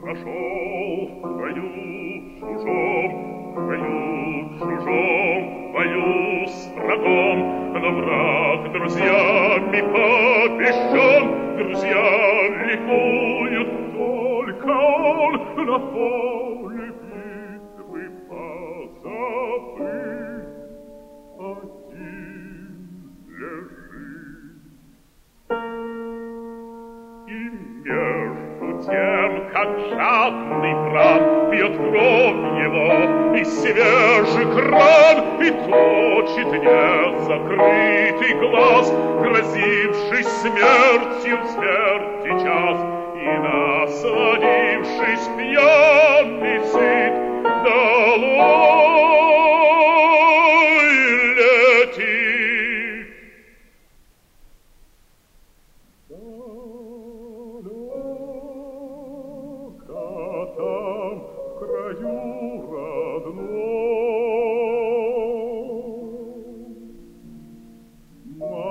Пошел в бою чужом, в бою чужом, в бою с врагом, но враг друзьями побежден, друзья ликуют, только он на поле битвы позабыт, один лежит. И между тем, как жадный враг пьет кровь его и свежий кран, и точит незакрытый глаз, грозивший смертью в смерти час, и, насладившись пьяный сыт, долой летит. Там, в краю родном,